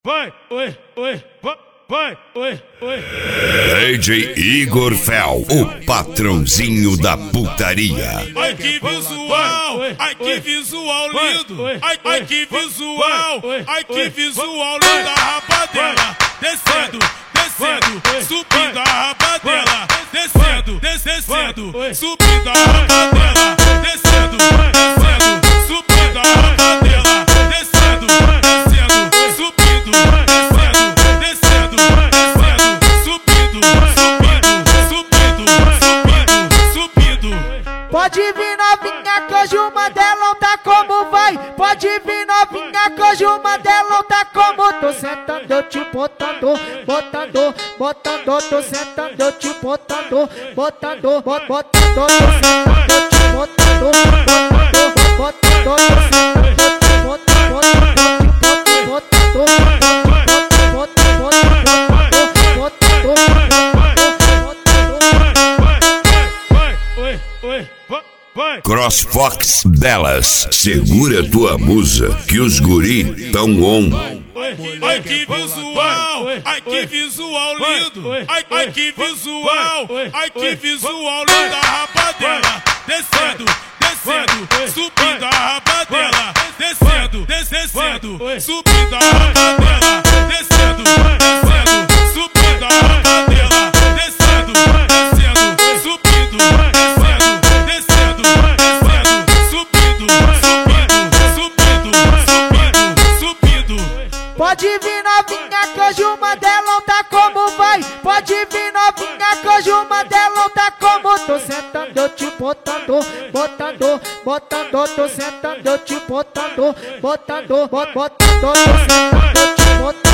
vai, oi, oi, vai, oi, oi. DJ Igor Fel, o patrãozinho da putaria. Ai que visual, ai que visual lindo, ai que visual, ai que visual lindo, a rapadela descendo, descendo, subindo a rapadela, descendo, descendo, subindo a rapadela, descendo, descendo, subindo a rapadela, descendo, descendo, subindo, descendo, descendo, descendo, subindo, subindo, subindo, subindo, subindo. Pode vir novinha que hoje o Mandelão tá como vai. Pode vir novinha que hoje o Mandelão tá como. Tô sentando, eu te botando, botando, botando. Tô sentando, eu te botando, botando, botando. Tô sentando, eu te botando, botando, botando. Tô sentando, eu te botando, botando, botando. CrossFox Dallas, segura tua musa que os guri tão on. Ai que visual, ai que visual lindo, ai que visual, ai que visual lindo, a rapadela descendo, descendo, subindo a rapadela, descendo, descendo, subindo a rapadela, descendo, descendo, subindo a rapadela, descendo, descendo, subindo, descendo, descendo, descendo, subindo, subindo, subindo, subindo, subindo. Pode vir novinha que hoje o Mandelão tá como vai. Pode vir novinha que hoje o Mandelão tá como. Tô sentando, eu te botando, botando, botando. Tô sentando, eu te botando, botando, botando. Tô sentando, eu te botando.